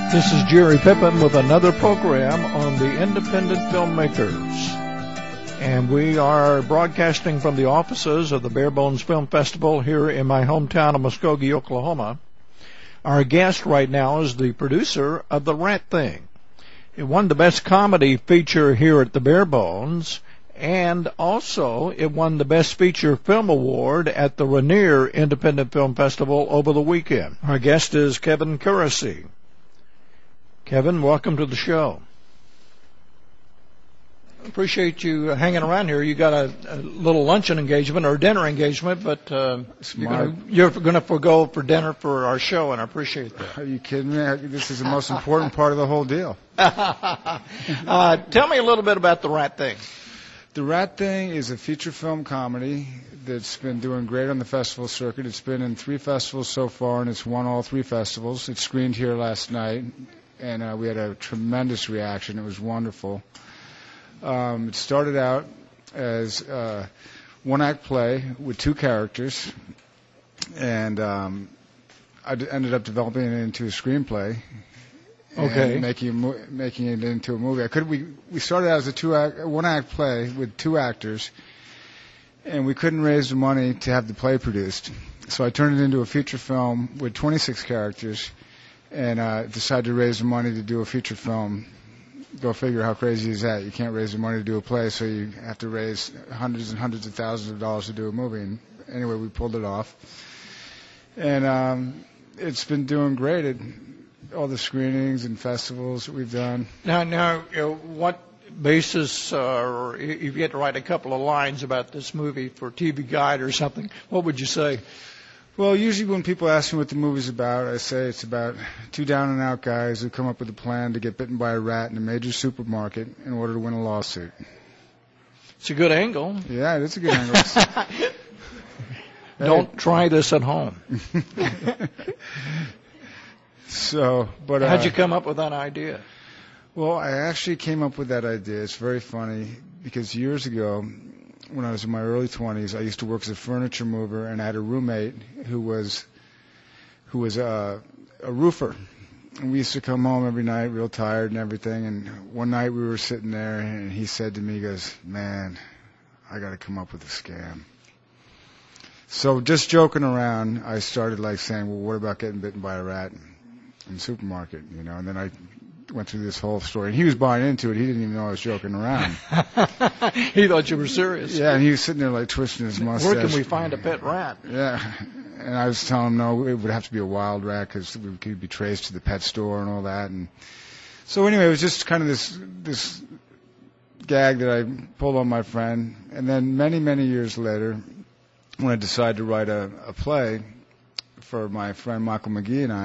This is Jerry Pippin with another program on the Independent Filmmakers. And we are broadcasting from the offices of the Bare Bones Film Festival here in my hometown of Muskogee, Oklahoma. Our guest right now is the producer of The Rat Thing. It won the Best Comedy Feature here at the Bare Bones, and also it won the Best Feature Film Award at the Rainier Independent Film Festival over the weekend. Our guest is Kevin Kurosy. Kevin, welcome to the show. Appreciate you hanging around here. You got a little luncheon engagement or dinner engagement, but you're going to forego for dinner for our show, and I appreciate that. Are you kidding me? This is the most important part of the whole deal. Tell me a little bit about The Rat Thing. The Rat Thing is a feature film comedy that's been doing great on the festival circuit. It's been in 3 festivals so far, and it's won all 3 festivals. It screened here last night, and we had a tremendous reaction. It was wonderful. It started out as a one-act play with 2 characters, and I ended up developing it into a screenplay. Okay. And making it into a movie. We started out as a one-act play with 2 actors, and we couldn't raise the money to have the play produced. So I turned it into a feature film with 26 characters, and decided to raise the money to do a feature film. Go figure, how crazy is that? You can't raise the money to do a play, so you have to raise hundreds and hundreds of thousands of dollars to do a movie. And anyway, we pulled it off. And it's been doing great at all the screenings and festivals that we've done. Now, what basis, or if you had to write a couple of lines about this movie for TV Guide or something, what would you say? Well, usually when people ask me what the movie's about, I say it's about 2 down-and-out guys who come up with a plan to get bitten by a rat in a major supermarket in order to win a lawsuit. It's a good angle. Yeah, it's a good angle. Don't try this at home. How'd you come up with that idea? Well, I actually came up with that idea. It's very funny because years ago, when I was in my early 20s, I used to work as a furniture mover, and I had a roommate who was a roofer. And we used to come home every night real tired and everything. And one night we were sitting there, and he said to me, he goes, "Man, I got to come up with a scam." So just joking around, I started saying, "Well, what about getting bitten by a rat in the supermarket?" And then I went through this whole story. And he was buying into it. He didn't even know I was joking around. He thought you were serious. Yeah, and he was sitting there twisting his mustache. Where can we find a pet rat? Yeah, and I was telling him, no, it would have to be a wild rat because it could be traced to the pet store and all that. And so anyway, it was just kind of this gag that I pulled on my friend. And then many, many years later, when I decided to write a play for my friend Michael McGee and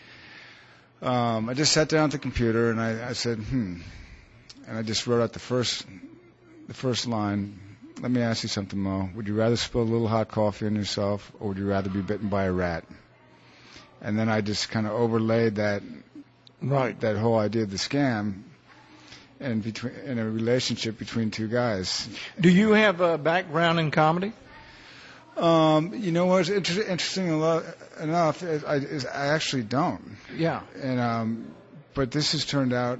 I just sat down at the computer and I said, and I just wrote out the first line. "Let me ask you something, Mo. Would you rather spill a little hot coffee on yourself, or would you rather be bitten by a rat?" And then I just kind of overlaid that whole idea of the scam and in a relationship between 2 guys. Do you have a background in comedy? You know what's interesting enough is I actually don't. Yeah. And but this has turned out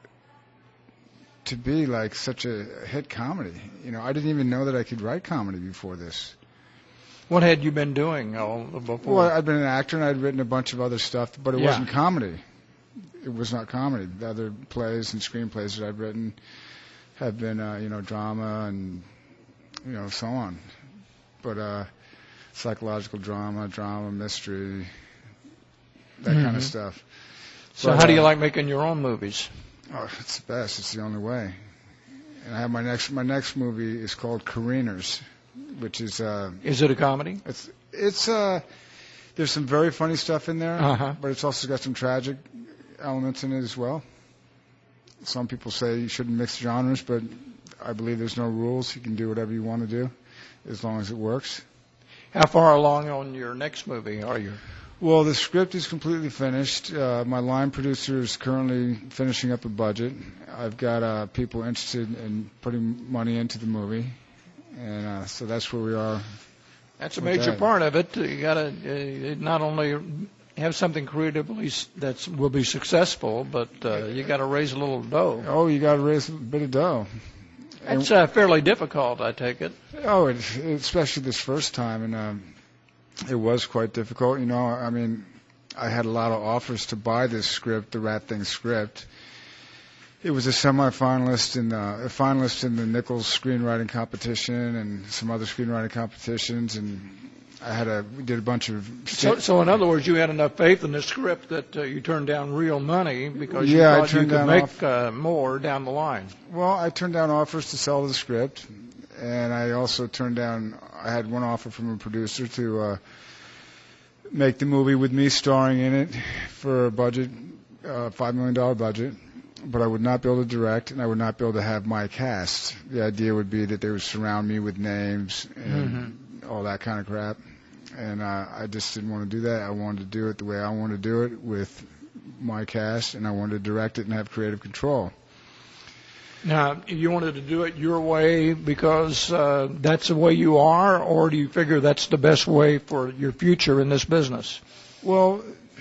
to be such a hit comedy. I didn't even know that I could write comedy before this. What had you been doing before? Well, I'd been an actor and I'd written a bunch of other stuff, but it wasn't comedy. It was not comedy. The other plays and screenplays that I've written have been, drama and, so on. But psychological drama, mystery, that kind of stuff. So how do you like making your own movies? Oh, it's the best. It's the only way. And I have my next movie is called Careeners, which is. Is it a comedy? It's there's some very funny stuff in there, but it's also got some tragic elements in it as well. Some people say you shouldn't mix genres, but I believe there's no rules. You can do whatever you want to do, as long as it works. How far along on your next movie are you? Well, the script is completely finished. My line producer is currently finishing up a budget. I've got people interested in putting money into the movie, and so that's where we are. That's a major part of it. You got to not only have something creatively that will be successful, but you got to raise a little dough. Oh, you got to raise a bit of dough. It's fairly difficult, I take it. Oh, especially this first time, and it was quite difficult. You know, I mean, I had a lot of offers to buy this script, the Rat Thing script. It was a semi-finalist a finalist in the Nichols screenwriting competition and some other screenwriting competitions, and we did a bunch of. So in other words, you had enough faith in the script that you turned down real money because you thought you could make more down the line. Well, I turned down offers to sell the script, and I also I had one offer from a producer to make the movie with me starring in it for a budget, $5 million budget. But I would not be able to direct, and I would not be able to have my cast. The idea would be that they would surround me with names and all that kind of crap. And I just didn't want to do that. I wanted to do it the way I wanted to do it with my cast, and I wanted to direct it and have creative control. Now, you wanted to do it your way because that's the way you are, or do you figure that's the best way for your future in this business? Well,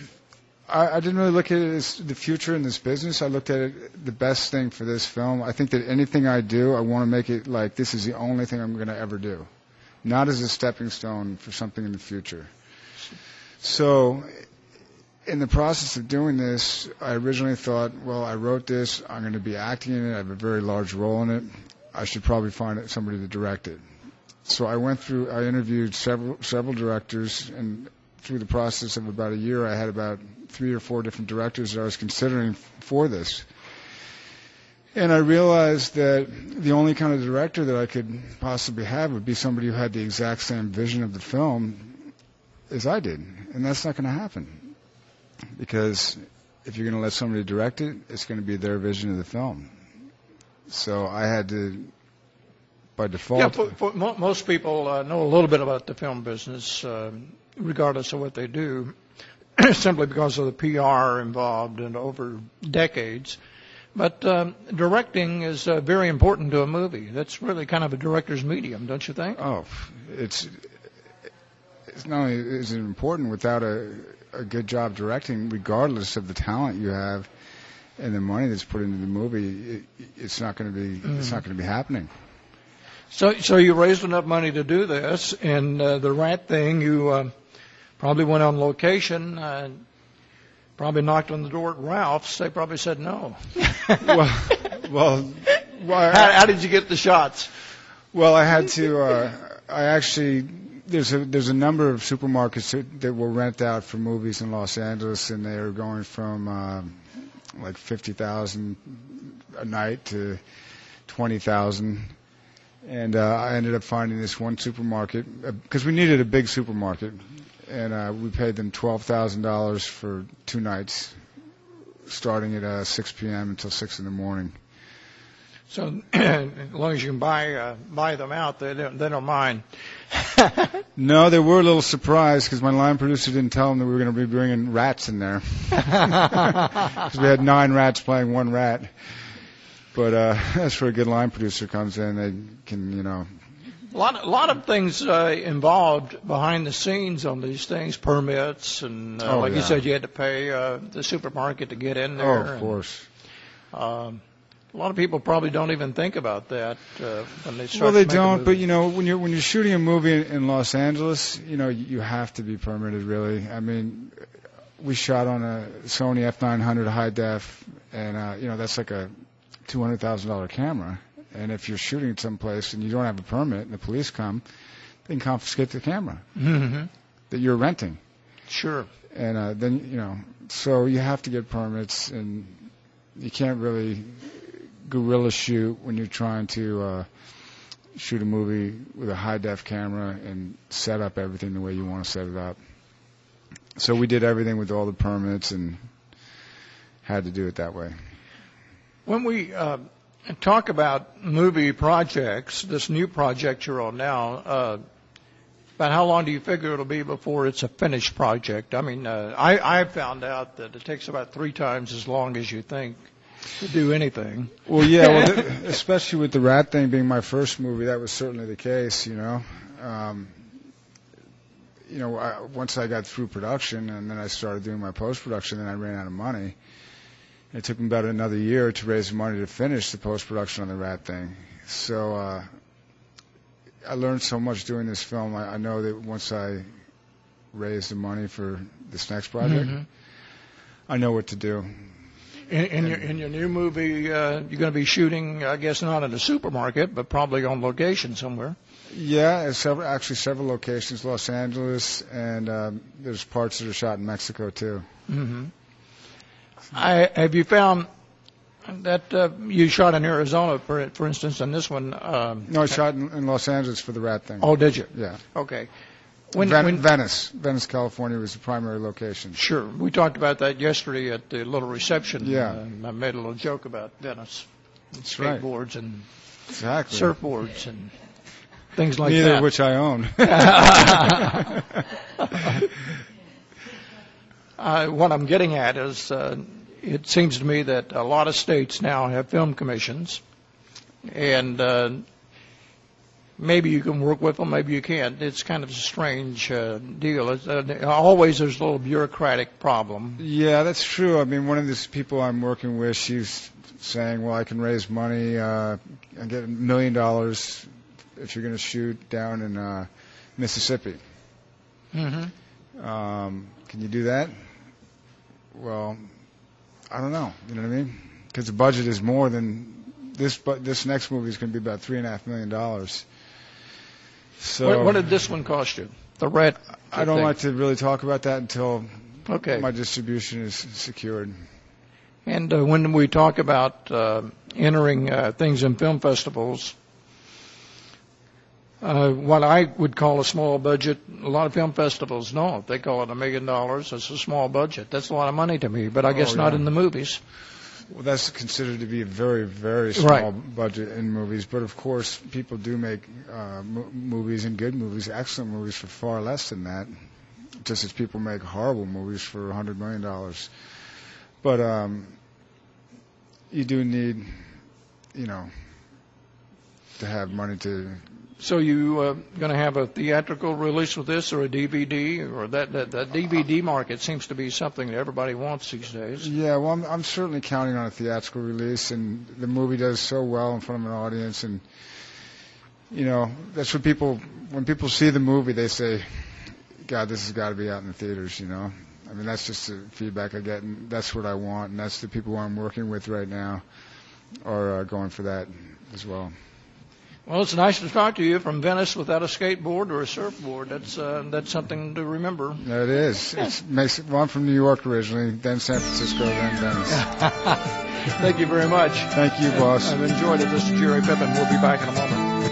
I didn't really look at it as the future in this business. I looked at it the best thing for this film. I think that anything I do, I want to make it like this is the only thing I'm going to ever do, not as a stepping stone for something in the future. So in the process of doing this, I originally thought, well, I wrote this. I'm going to be acting in it. I have a very large role in it. I should probably find somebody to direct it. So I interviewed several directors, and through the process of about a year, I had about 3 or 4 different directors that I was considering for this. And I realized that the only kind of director that I could possibly have would be somebody who had the exact same vision of the film as I did. And that's not going to happen. Because if you're going to let somebody direct it, it's going to be their vision of the film. So I had to, by default... Yeah, most people know a little bit about the film business, regardless of what they do, simply because of the PR involved and over decades. But directing is very important to a movie. That's really kind of a director's medium, don't you think? Oh, it's not only is it important, without a good job directing, regardless of the talent you have and the money that's put into the movie, it's not going to be it's not going to be happening. So you raised enough money to do this, and the Rat Thing, you probably went on location, probably knocked on the door at Ralph's. They probably said no. well, how did you get the shots? Well, I had to. I actually there's a number of supermarkets that will rent out for movies in Los Angeles, and they are going from like 50,000 a night to 20,000. And I ended up finding this one supermarket because we needed a big supermarket, and we paid them $12,000 for 2 nights, starting at 6 p.m. until 6 in the morning. So as long as you can buy them out, they don't mind. No, they were a little surprised because my line producer didn't tell them that we were going to be bringing rats in there. Because we had 9 rats playing 1 rat. But that's where a good line producer comes in. They can, A lot of things involved behind the scenes on these things, permits, and you said, you had to pay the supermarket to get in there. Oh, of course. A lot of people probably don't even think about that when they start. Well, they don't. But when you're shooting a movie in Los Angeles, you have to be permitted. Really, I mean, we shot on a Sony F900 high def, and that's like a $200,000 camera, and if you're shooting someplace and you don't have a permit and the police come, they can confiscate the camera that you're renting. Sure. And then so you have to get permits, and you can't really guerrilla shoot when you're trying to shoot a movie with a high def camera and set up everything the way you want to set it up. So we did everything with all the permits and had to do it that way. When we talk about movie projects, this new project you're on now, about how long do you figure it'll be before it's a finished project? I mean, I found out that it takes about 3 times as long as you think to do anything. Well, yeah, especially with the Rat Thing being my first movie, that was certainly the case, once I got through production and then I started doing my post-production, then I ran out of money. It took me about another year to raise the money to finish the post-production on the Rat thing. So I learned so much doing this film. I know that once I raise the money for this next project, I know what to do. In your new movie, you're going to be shooting, I guess, not in a supermarket, but probably on location somewhere. Yeah, several locations, Los Angeles, and there's parts that are shot in Mexico too. Mm-hmm. Have you found that you shot in Arizona, for instance, in this one? No, I shot in Los Angeles for the Rat thing. Oh, did you? Yeah. Okay. Venice, California was the primary location. Sure. We talked about that yesterday at the little reception. Yeah. I made a little joke about Venice. That's skateboards right. And exactly. surfboards and things like Neither that. of which I own. What I'm getting at is it seems to me that a lot of states now have film commissions, and maybe you can work with them, maybe you can't. It's kind of a strange deal. Always there's a little bureaucratic problem. Yeah, that's true. I mean, one of these people I'm working with, she's saying, well, I can raise money and get $1 million if you're going to shoot down in Mississippi. Mm-hmm. Can you do that? Well, I don't know. You know what I mean? Because the budget is more than this. But this next movie is going to be about $3.5 million. So what did this one cost you? The Rat. I don't like to really talk about that until okay. my distribution is secured. And when we talk about entering things in film festivals, what I would call a small budget, a lot of film festivals don't. They call it $1 million. It's a small budget. That's a lot of money to me, but I guess not in the movies. Well, that's considered to be a very, very small budget in movies. But, of course, people do make movies and good movies, excellent movies for far less than that, just as people make horrible movies for $100 million. But you do need, to have money to... So you going to have a theatrical release with this, or a DVD, or that DVD market seems to be something that everybody wants these days. Yeah, well, I'm certainly counting on a theatrical release, and the movie does so well in front of an audience, and that's what when people see the movie, they say, God, this has got to be out in the theaters. I mean, that's just the feedback I get, and that's what I want, and that's the people who I'm working with right now are going for that as well. Well, it's nice to talk to you from Venice without a skateboard or a surfboard. That's something to remember. It is. I'm from New York originally, then San Francisco, then Venice. Thank you very much. Thank you, boss. I've enjoyed it. This is Jerry Pippin. We'll be back in a moment.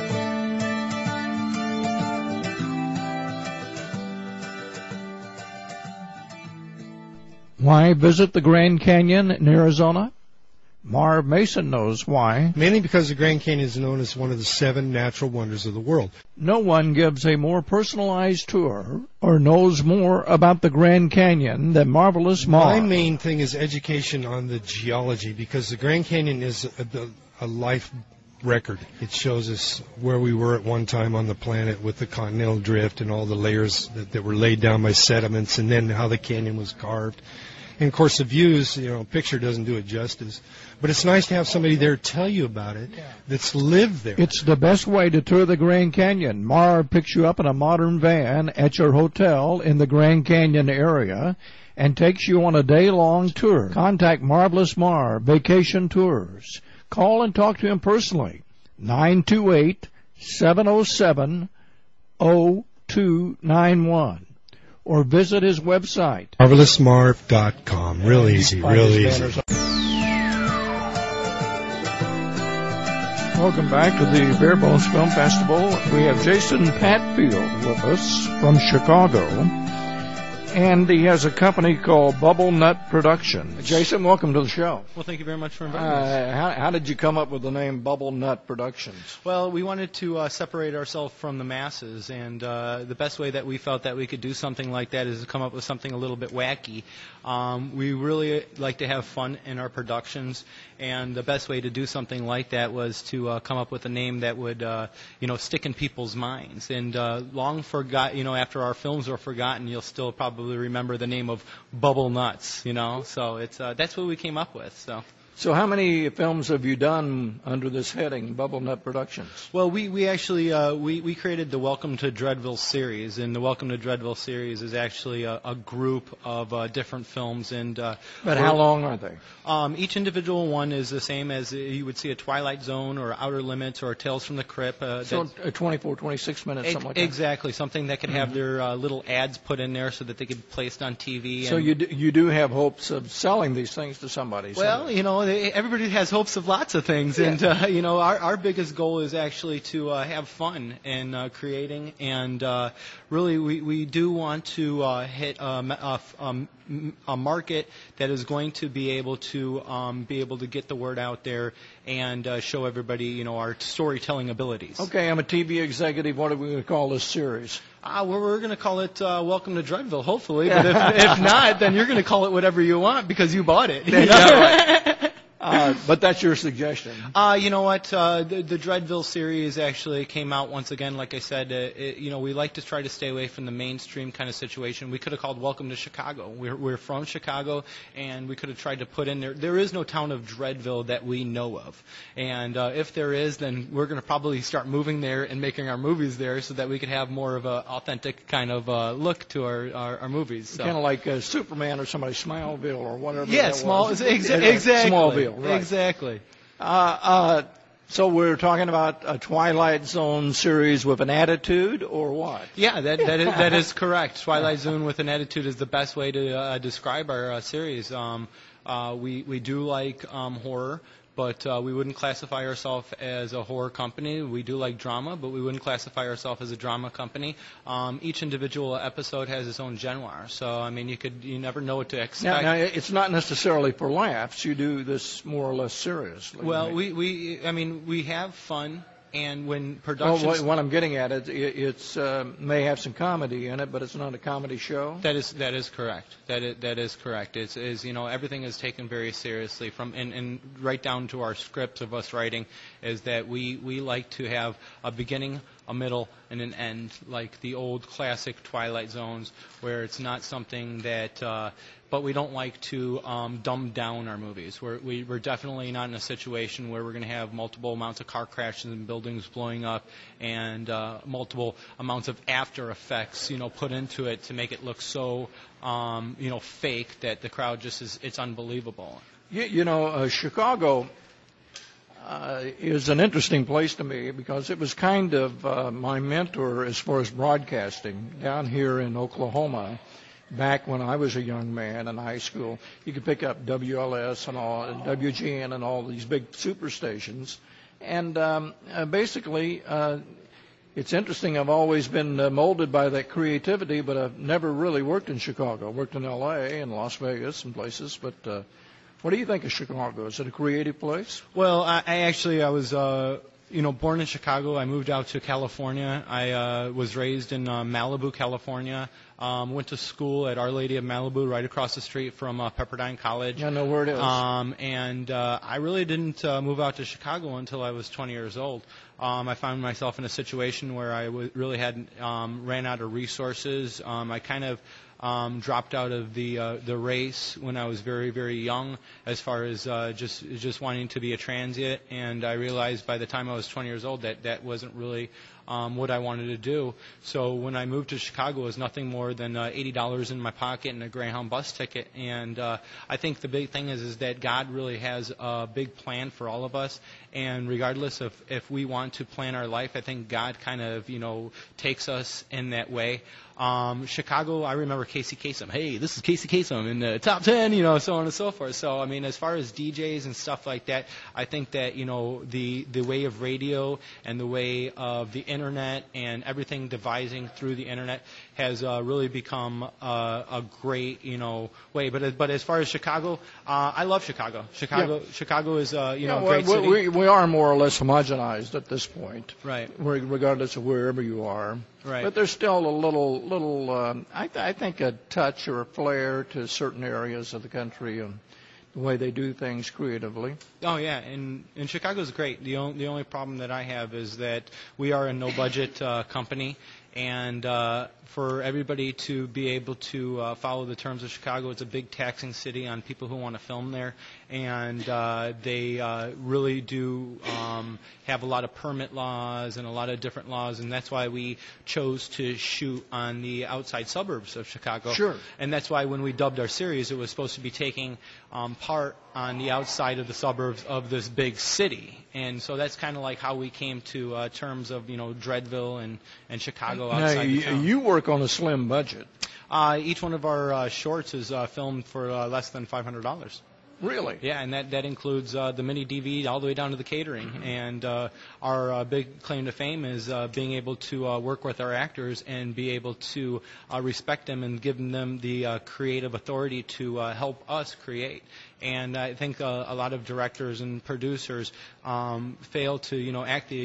Why visit the Grand Canyon in Arizona? Marv Mason knows why. Mainly because the Grand Canyon is known as one of the 7 natural wonders of the world. No one gives a more personalized tour or knows more about the Grand Canyon than Marvelous Marv. My main thing is education on the geology, because the Grand Canyon is a life record. It shows us where we were at one time on the planet with the continental drift and all the layers that were laid down by sediments, and then how the canyon was carved. And, of course, the views, a picture doesn't do it justice. But it's nice to have somebody there tell you about it that's lived there. It's the best way to tour the Grand Canyon. Marv picks you up in a modern van at your hotel in the Grand Canyon area and takes you on a day-long tour. Contact Marvelous Marv Vacation Tours. Call and talk to him personally. 928-707-0291. Or visit his website. MarvelousMarv.com. Real easy, real easy. Welcome back to the Bare Bones Film Festival. We have Jason Patfield with us from Chicago. and he has a company called Bubble Nut Productions. Jason, welcome to the show. Well, thank you very much for inviting us. How did you come up with the name Bubble Nut Productions? Well, we wanted to separate ourselves from the masses, and the best way that we felt that we could do something like that is to come up with something a little bit wacky. We really like to have fun in our productions, and the best way to do something like that was to come up with a name that would, stick in people's minds. And long forgot, after our films were forgotten, you'll still probably remember the name of Bubble Nuts. So it's that's what we came up with. So how many films have you done under this heading, Bubble Nut Productions? Well, we actually we created the Welcome to Dreadville series, and the Welcome to Dreadville series is actually a group of different films. But how long are they? Each individual one is the same as you would see a Twilight Zone or Outer Limits or Tales from the Crypt. So 24, 26 minutes, something like that? Exactly, something that could have their little ads put in there so that they could be placed on TV. So you do have hopes of selling these things to somebody? Well, everybody has hopes of lots of things, and our biggest goal is actually to have fun in creating, and really we do want to hit a market that is going to be able to get the word out there and show everybody our storytelling abilities. Okay, I'm a TV executive. What are we going to call this series? We're going to call it Welcome to Dreadville, hopefully. But if not, then you're going to call it whatever you want because you bought it. Right. But that's your suggestion. You know what? The Dreadville series actually came out once again. Like I said, we like to try to stay away from the mainstream kind of situation. We could have called Welcome to Chicago. We're from Chicago, and we could have tried to put in there. There is no town of Dreadville that we know of, and if there is, then we're going to probably start moving there and making our movies there, so that we could have more of an authentic kind of look to our movies. So. Kind of like Superman or somebody, Smallville or whatever. Yeah, exactly. Smallville. Right. Exactly. So we're talking about a Twilight Zone series with an attitude, or what? Yeah, that is correct. Twilight Zone with an attitude is the best way to describe our series. We do like horror, but we wouldn't classify ourselves as a horror company. We do like drama, but we wouldn't classify ourselves as a drama company. Each individual episode has its own genre, so I mean, you never know what to expect. Now it's not necessarily for laughs. You do this more or less seriously. Well, we have fun. And when productions... Well, what I'm getting at, it's may have some comedy in it, but it's not a comedy show? That is correct. That is correct. It's everything is taken very seriously, and right down to our scripts of us writing, is that we like to have a beginning, a middle, and an end, like the old classic Twilight Zones, where it's not something that... but we don't like to dumb down our movies. We're definitely not in a situation where we're going to have multiple amounts of car crashes and buildings blowing up and multiple amounts of after effects, put into it to make it look so, fake that the crowd it's unbelievable. Chicago is an interesting place to me because it was kind of my mentor as far as broadcasting down here in Oklahoma. Back when I was a young man in high school, you could pick up WLS and all, and WGN and all these big superstations. And basically, it's interesting. I've always been molded by that creativity, but I've never really worked in Chicago. I worked in L.A. and Las Vegas and places. But what do you think of Chicago? Is it a creative place? Well, I was... born in Chicago. I moved out to California. I was raised in Malibu, California. Went to school at Our Lady of Malibu, right across the street from Pepperdine College. I know where it is. And I really didn't move out to Chicago until I was 20 years old. I found myself in a situation where I really had ran out of resources. I kind of dropped out of the race when I was very, very young, as far as just wanting to be a transient. And I realized by the time I was 20 years old that wasn't really what I wanted to do. So when I moved to Chicago, it was nothing more than $80 in my pocket and a Greyhound bus ticket. And I think the big thing is that God really has a big plan for all of us. And regardless of if we want to plan our life, I think God kind of, takes us in that way. Chicago, I remember Casey Kasem. Hey, this is Casey Kasem in the top 10, so on and so forth. So, I mean, as far as DJs and stuff like that, I think that, the way of radio and the way of the internet and everything devising through the internet has really become a great, way. But as far as Chicago, I love Chicago. Chicago is, great city. We are more or less homogenized at this point, right? Regardless of wherever you are. Right. But there's still a little I think a touch or a flair to certain areas of the country and the way they do things creatively. Oh yeah, and Chicago's great. The only problem that I have is that we are a no budget company, and for everybody to be able to follow the terms of Chicago, it's a big taxing city on people who want to film there, and they really do have a lot of permit laws and a lot of different laws, and that's why we chose to shoot on the outside suburbs of Chicago. Sure. And that's why when we dubbed our series, it was supposed to be taking part on the outside of the suburbs of this big city. And so that's kind of like how we came to terms of, Dreadville and Chicago outside the town. You work on a slim budget. Each one of our shorts is filmed for less than $500. Really? Yeah, and that includes the mini DV all the way down to the catering. Mm-hmm. And our big claim to fame is being able to work with our actors and be able to respect them and give them the creative authority to help us create. And I think a lot of directors and producers fail to,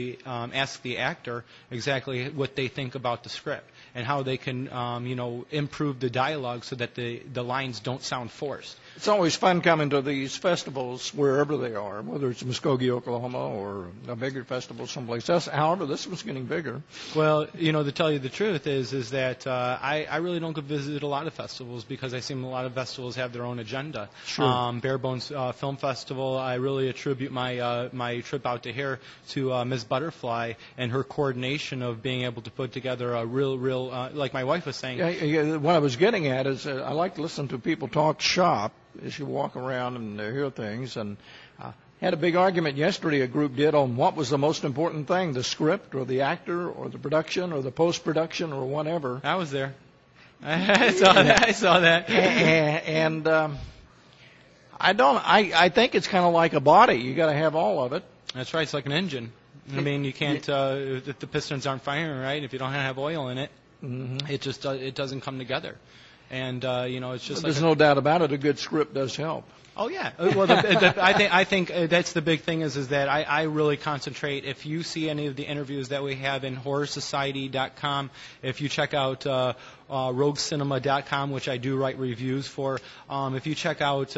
ask the actor exactly what they think about the script and how they can, improve the dialogue so that the lines don't sound forced. It's always fun coming to these festivals wherever they are, whether it's Muskogee, Oklahoma, or a bigger festival someplace else. However, this one's getting bigger. Well, to tell you the truth is that I really don't go visit a lot of festivals because I see a lot of festivals have their own agenda. Sure. Bare Bones Film Festival, I really attribute my trip out to here to Ms. Butterfly and her coordination of being able to put together a real, like my wife was saying. Yeah, what I was getting at is I like to listen to people talk shop as you walk around and hear things. And had a big argument yesterday, a group did, on what was the most important thing, the script or the actor or the production or the post-production or whatever. I was there. I saw that. And I think it's kind of like a body. You got to have all of it. That's right. It's like an engine. I mean, you can't if the pistons aren't firing right, if you don't have oil in it, mm-hmm. it just it doesn't come together. And it's just. But there's no doubt about it. A good script does help. Oh yeah. Well, I think that's the big thing is that I really concentrate. If you see any of the interviews that we have in HorrorSociety.com, if you check out RogueCinema.com, which I do write reviews for, if you check out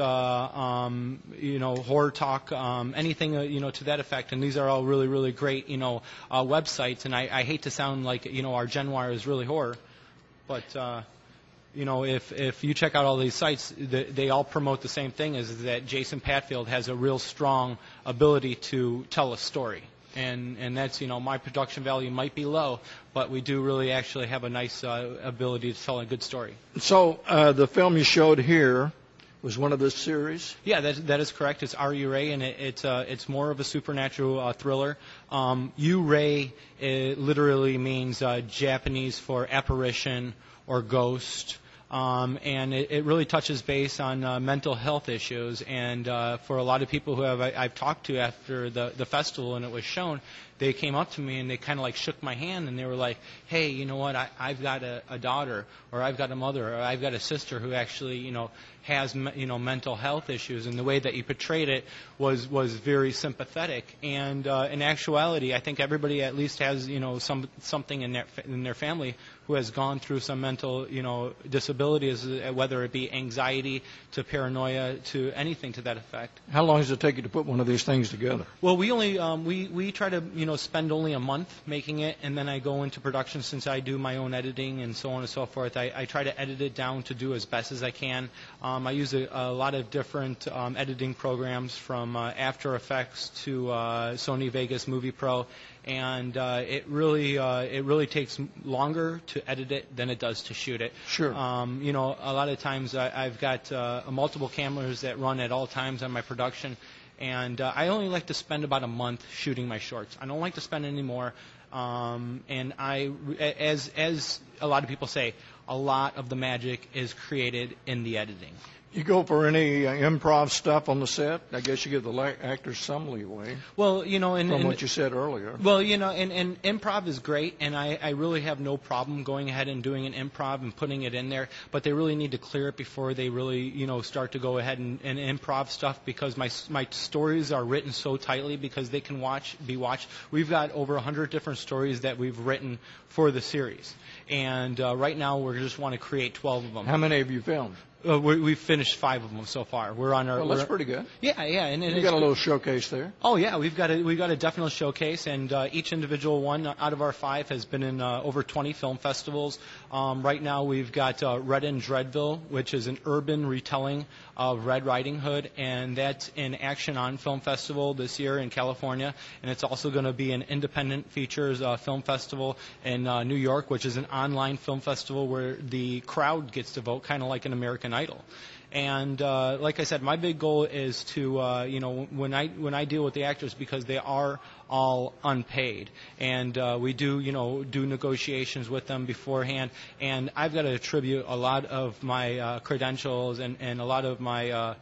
Horror Talk, anything to that effect, and these are all really, really great websites. And I hate to sound like our Genwire is really horror, but. If you check out all these sites, they all promote the same thing: is that Jason Patfield has a real strong ability to tell a story, and that's my production value might be low, but we do really actually have a nice ability to tell a good story. So the film you showed here was one of this series? Yeah, that is correct. It's Yu-Rei, and it's more of a supernatural thriller. Yu-Rei literally means Japanese for apparition or ghost. And it really touches base on mental health issues. And for a lot of people who I've talked to after the festival and it was shown, they came up to me and they kind of like shook my hand and they were like, hey, you know what, I've got a daughter, or I've got a mother, or I've got a sister who actually, has mental health issues, and the way that you portrayed it was very sympathetic. And in actuality, I think everybody at least has something in their family who has gone through some mental disability, whether it be anxiety to paranoia to anything to that effect. How long does it take you to put one of these things together? Well, we only we try to spend only a month making it, and then I go into production since I do my own editing and so on and so forth. I try to edit it down to do as best as I can. I use a lot of different editing programs from After Effects to Sony Vegas Movie Pro, and it really takes longer to edit it than it does to shoot it. Sure. A lot of times I've got multiple cameras that run at all times on my production, and I only like to spend about a month shooting my shorts. I don't like to spend any more. And as a lot of people say, a lot of the magic is created in the editing. You go for any improv stuff on the set? I guess you give the actors some leeway. Well, from what you said earlier. Well, and improv is great, and I really have no problem going ahead and doing an improv and putting it in there. But they really need to clear it before they really, start to go ahead and improv stuff, because my stories are written so tightly because they can be watched. We've got over 100 different stories that we've written for the series, and right now we just want to create 12 of them. How many have you filmed? We've finished 5 of them so far. We're on our. Well, that's pretty good. Yeah, and you got a little showcase there. Oh yeah, we've got a definite showcase, and each individual one out of our 5 has been in over 20 film festivals. Right now we've got Red in Dreadville, which is an urban retelling of Red Riding Hood, and that's in Action On Film Festival this year in California, and it's also going to be an independent features film festival in New York, which is an online film festival where the crowd gets to vote, kind of like an American Idol. And like I said, my big goal is to, when I deal with the actors, because they are all unpaid, and we do negotiations with them beforehand, and I've got to attribute a lot of my credentials and a lot of my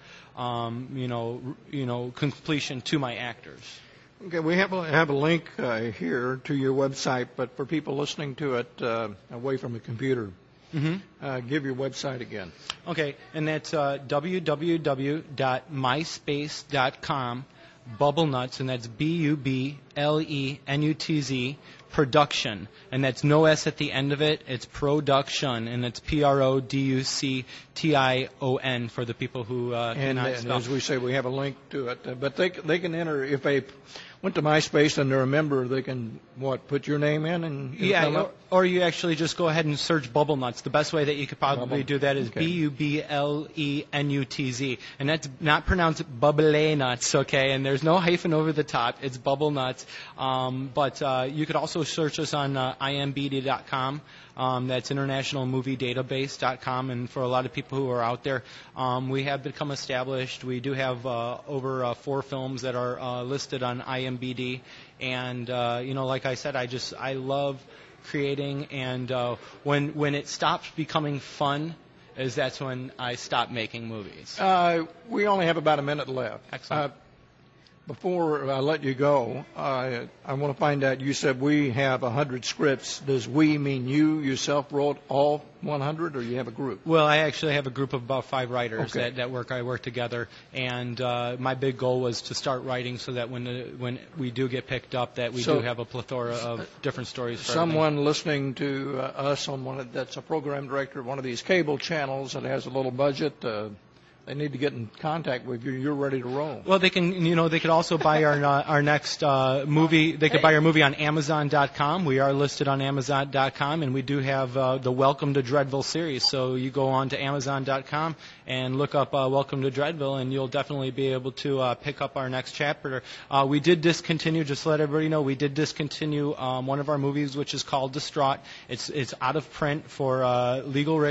completion to my actors. Okay, we have a link here to your website, but for people listening to it away from the computer, give your website again. Okay, and that's www.myspace.com, Bubblenuts, and that's BUBLENUTZ, production, and that's no S at the end of it. It's production, and it's PRODUCTION for the people who cannot spell. And as we say, we have a link to it, but they can enter if they went to MySpace and they're a member. They can put your name in and or you actually just go ahead and search Bubble Nuts. The best way that you could probably do that is BUBLENUTZ, and that's not pronounced Bubble Nuts, okay? And there's no hyphen over the top. It's Bubble Nuts. But you could also search us on IMBD.com. That's internationalmoviedatabase.com, and for a lot of people who are out there, we have become established. We do have over 4 films that are listed on IMBD, and like I said, I love creating, and when it stops becoming fun, that's when I stop making movies. We only have about a minute left. Excellent. Before I let you go, I want to find out, you said we have 100 scripts. Does we mean you yourself wrote all 100, or you have a group? Well, I actually have a group of about 5 writers I work together, and my big goal was to start writing so that when we do get picked up, that we do have a plethora of different stories for someone listening to us on that's a program director of one of these cable channels that has a little budget, they need to get in contact with you. You're ready to roll. Well, they can, they could also buy our next movie. They could buy our movie on Amazon.com. We are listed on Amazon.com, and we do have the Welcome to Dreadville series. So you go on to Amazon.com and look up Welcome to Dreadville, and you'll definitely be able to pick up our next chapter. We did discontinue, just to let everybody know, one of our movies, which is called Distraught. It's out of print for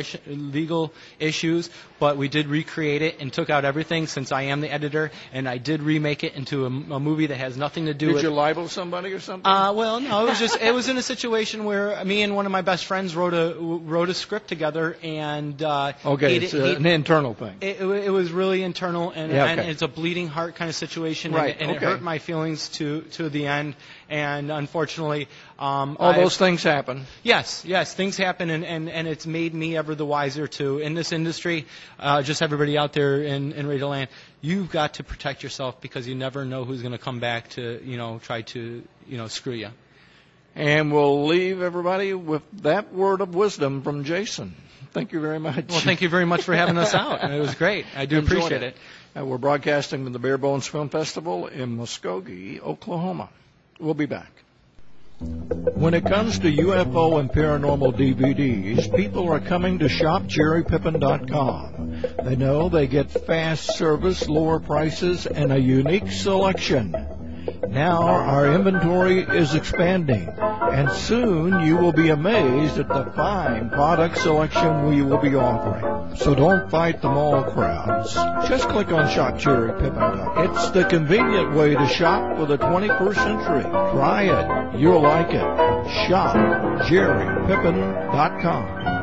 legal issues, but we did recreate it and took out everything, since I am the editor, and I did remake it into a movie that has nothing to do with... Did you libel somebody or something? Well, no, it was in a situation where me and one of my best friends wrote a script together, and it's an internal thing. It was really internal, and it's a bleeding heart kind of situation, right? And it hurt my feelings to the end, and unfortunatally, all those things happen. Yes, things happen, and it's made me ever the wiser too. In this industry, just everybody out there in Radio Land, you've got to protect yourself, because you never know who's going to come back to try to screw you. And we'll leave everybody with that word of wisdom from Jason. Thank you very much. Well, thank you very much for having us out. It was great. I do appreciate it. We're broadcasting from the Bare Bones Film Festival in Muskogee, Oklahoma. We'll be back. When it comes to UFO and paranormal DVDs, people are coming to ShopJerryPippin.com. They know they get fast service, lower prices, and a unique selection. Now our inventory is expanding, and soon you will be amazed at the fine product selection we will be offering. So don't fight the mall crowds. Just click on ShopJerryPippin.com. It's the convenient way to shop for the 21st century. Try it. You'll like it. ShopJerryPippin.com.